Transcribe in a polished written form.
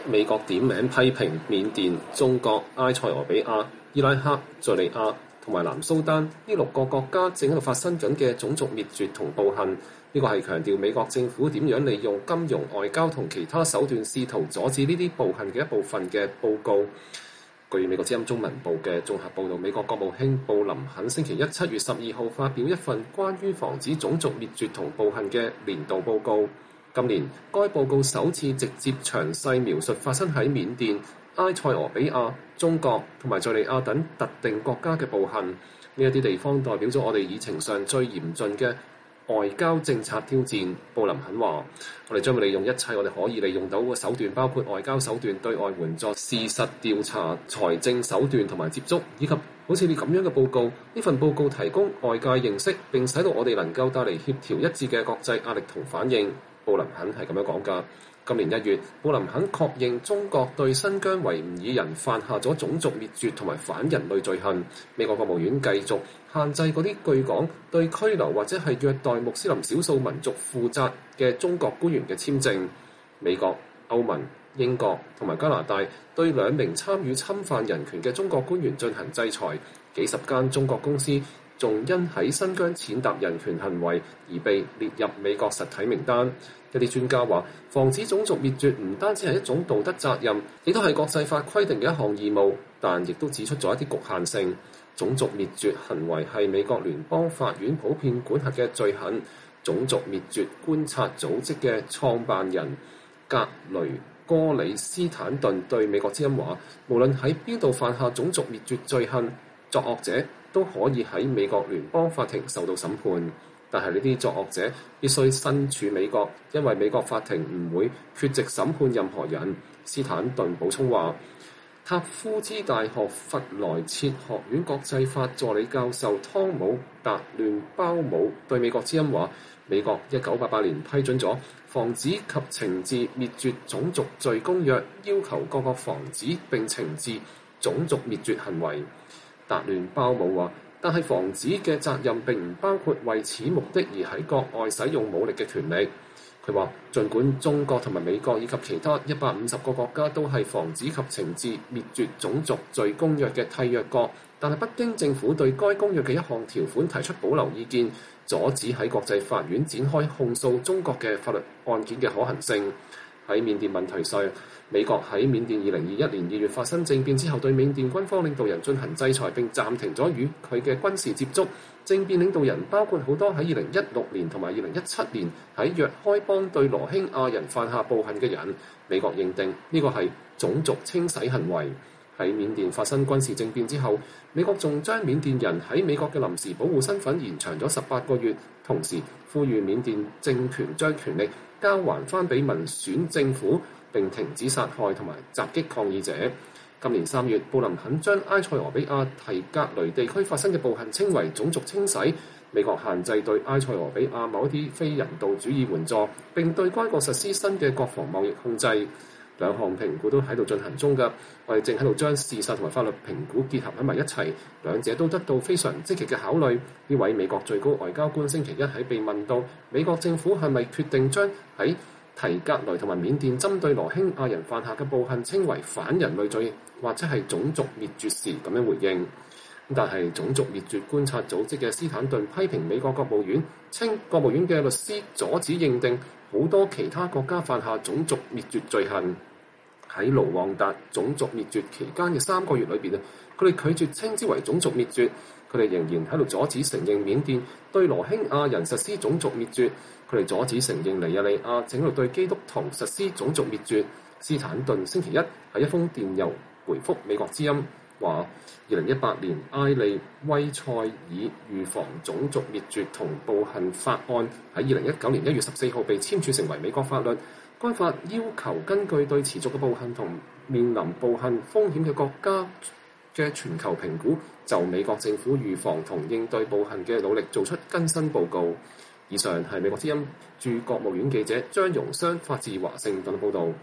美國點名批評緬甸、中國、埃塞俄比亞、伊拉克、敘利亞同埋南蘇丹呢6個國家正喺度發生緊嘅種族滅絕同暴行。呢個係強調美國政府點樣利用金融、外交同其他手段試圖阻止呢啲暴行嘅一部分嘅報告。據美國之音中文部嘅綜合報導，美國國務卿布林肯星期一7月12號發表一份關於防止種族滅絕同暴行嘅年度報告。今年該報告首次直接詳細描述發生喺緬甸、埃塞俄比亞、中國同埋敘利亞等特定國家嘅暴行。呢一啲地方代表咗我哋議程上最嚴峻嘅外交政策挑戰。布林肯話：我哋將會利用一切我哋可以利用到嘅手段，包括外交手段、對外援助、事實調查、財政手段同埋接觸，以及好似你咁樣嘅報告。呢份報告提供外界認識，並使到我哋能夠帶嚟協調一致嘅國際壓力同反應。布林肯係咁樣講㗎。今年1月，布林肯確認中國對新疆維吾爾人犯下咗種族滅絕同埋反人類罪行。美國國務院繼續限制嗰啲據講對拘留或者係虐待穆斯林少數民族負責嘅中國官員嘅簽證。美國、歐盟、英國同埋加拿大對2名參與侵犯人權嘅中國官員進行制裁。幾十間中國公司仲因喺新疆踐踏人權行為而被列入美國實體名單。一啲專家話，防止種族滅絕唔單止係一種道德責任，亦都係國際法規定嘅一項義務，但亦都指出咗一啲局限性。種族滅絕行為係美國聯邦法院普遍管轄嘅罪行。種族滅絕觀察組織嘅創辦人格雷戈里斯坦頓對美國之音話，無論喺邊度犯下種族滅絕罪行，作惡者都可以喺美國聯邦法庭受到審判。但係呢啲作惡者必須身處美國，因為美國法庭唔會缺席審判任何人。斯坦頓補充話，塔夫茲大學弗萊切學院國際法助理教授湯姆達亂鮑姆對美國之音話，美國1988年批准咗《防止及懲治滅絕種族罪公約》，要求各國防止並懲治種族滅絕行為。達亂鮑姆話，但係防止嘅責任並唔包括為此目的而喺國外使用武力嘅權力。佢話，儘管中國同埋美國以及其他150個國家都係防止及懲治滅絕種族罪公約嘅締約國，但係北京政府對該公約嘅一項條款提出保留意見，阻止喺國際法院展開控訴中國嘅法律案件嘅可行性。喺緬甸問題上，美國喺緬甸2021年2月發生政變之後，對緬甸軍方領導人進行制裁並暫停咗與佢嘅軍事接觸。政變領導人包括好多喺2016年同埋2017年喺若開邦對羅興亞人犯下暴行嘅人。美國認定呢個係種族清洗行為。喺緬甸發生軍事政變之後，美國仲將緬甸人喺美國嘅臨時保護身份延長咗18個月，同時呼籲緬甸政權將權力交還翻俾民選政府，並停止殺害同埋襲擊抗議者。今年3月，布林肯將埃塞俄比亞提格雷地區發生嘅暴行稱為種族清洗。美國限制對埃塞俄比亞某一啲非人道主義援助，並對該國實施新嘅國防貿易控制。兩項評估都喺度進行中㗎，我哋正喺度將事實同埋法律評估結合喺埋一齊，兩者都得到非常積極嘅考慮。呢位美國最高外交官星期一喺被問到美國政府係咪決定將喺提格雷同埋緬甸針對羅興亞人犯下嘅暴行稱為反人類罪或者係種族滅絕時，咁樣回應。但係種族滅絕觀察組織嘅斯坦頓批評美國國務院，稱國務院嘅律師阻止認定好多其他國家犯下種族滅絕罪行。喺盧旺達種族滅絕期間嘅3個月裏邊啊，佢哋拒絕稱之為種族滅絕，佢哋仍然喺度阻止承認緬甸對羅興亞人實施種族滅絕，佢哋阻止承認尼日利亞正喺度對基督徒實施種族滅絕。斯坦頓星期一喺一封電郵回覆美國之音話，2018年埃利威塞爾預防種族滅絕同暴行法案喺2019年1月14號被簽署成為美國法律。該法要求根據對持續嘅暴行同面臨暴行風險嘅國家嘅全球評估，就美國政府預防同應對暴行嘅努力做出更新報告。以上係美國之音駐國務院記者張榮湘發自華盛頓報導。